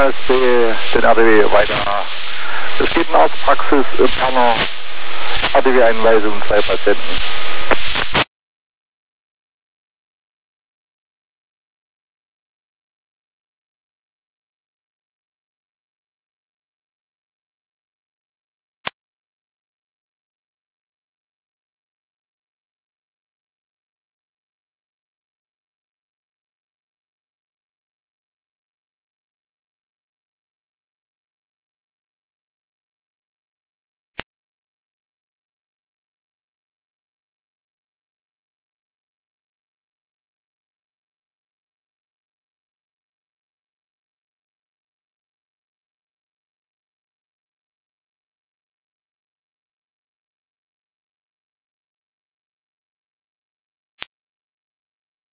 MSD den RDW weiter. Es geht in Arztpraxis, Perner, RDW-Einweisung 2 Patienten.